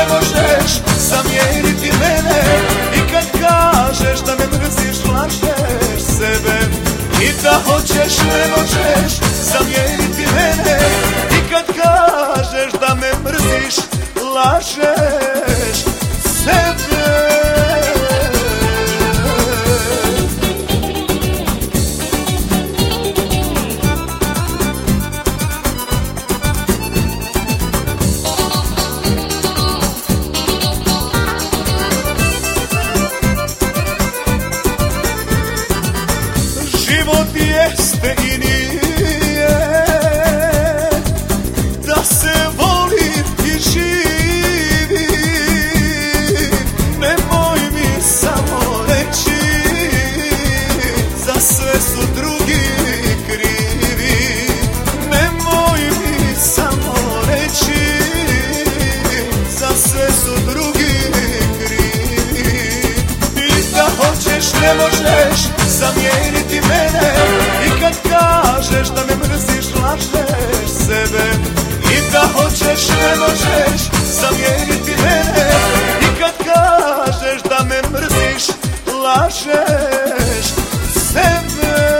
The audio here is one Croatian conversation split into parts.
ne možeš zamijeniti mene. I kad kažeš da me mrziš, lažeš sebe. I da hoćeš, ne možeš zamijeniti mene. I kad kažeš da me mrziš, lažeš sebe. Život jeste i nije da se voli i živi. Nemoj mi samo reći za sve su drugi krivi. Nemoj mi samo reći za sve su drugi krivi. I da hoćeš, ne možeš zamijeniti mene. I kad kažeš da me mrziš, lažeš sebe. I da hoćeš, ne možeš zamijeniti mene. I kad kažeš da me mrziš, lažeš sebe.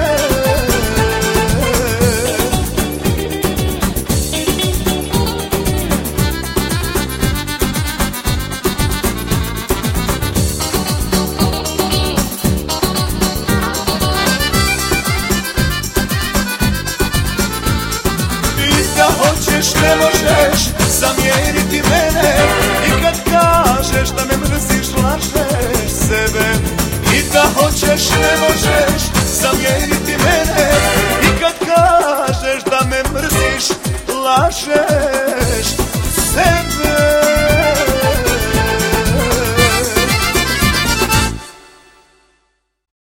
Hoćeš, ne možeš zamijeniti mene. I kad kažeš da me mrziš, lažeš sebe. I da hoćeš, ne možeš zamijeniti